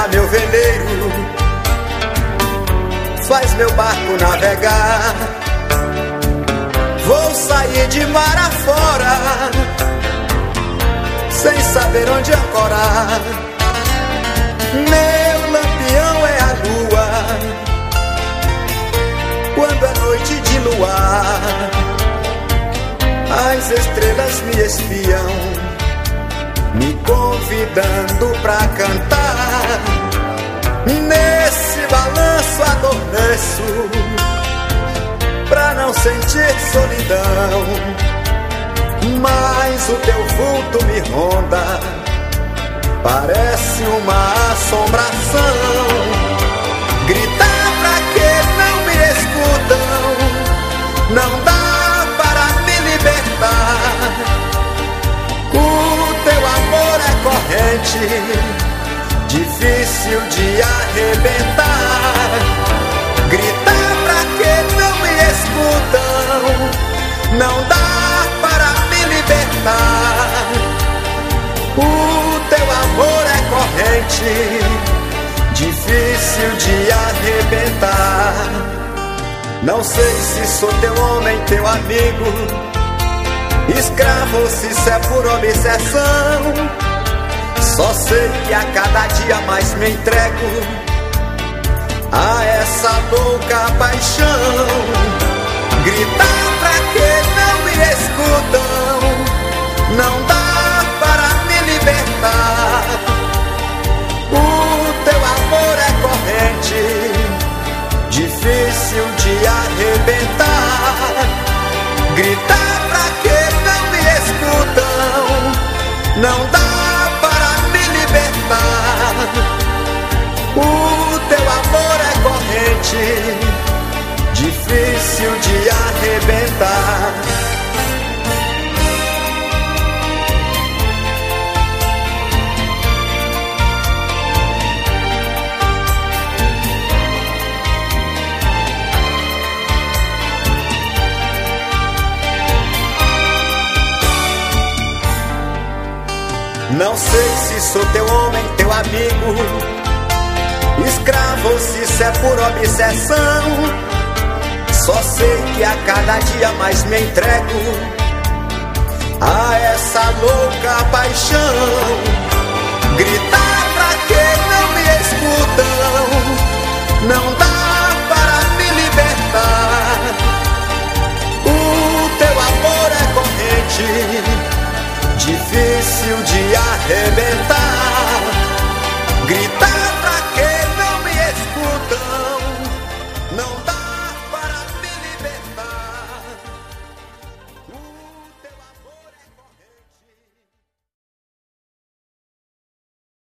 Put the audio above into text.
serra meu veleiro, faz meu barco navegar. Vou sair de mar afora, sem saber onde ancorar. Meu lampião é a lua, quando é noite de luar. As estrelas me espiam, me convidando pra cantar. Nesse balanço adormeço, pra não sentir solidão. Mas o teu vulto me ronda, parece uma assombração. Gritar pra que não me escutam, não dá para me libertar. O teu amor é corrente, difícil de arrebentar. Gritar pra que não me escutam, não dá para me libertar. O teu amor é corrente, difícil de arrebentar. Não sei se sou teu homem, teu amigo, escravo, se isso é por obsessão. Só sei que a cada dia mais me entrego a essa louca paixão. Gritar pra que não me escutam, não dá para me libertar. O teu amor é corrente, difícil de arrebentar. Gritar pra que não me escutam, não dá para me libertar. O teu amor é corrente, difícil de arrebentar. Não sei se sou teu homem, teu amigo, escravo, se isso é por obsessão. Só sei que a cada dia mais me entrego a essa louca paixão. Gritar pra que não me escutam, não dá para me libertar. O teu amor é corrente, difícil de arrebentar.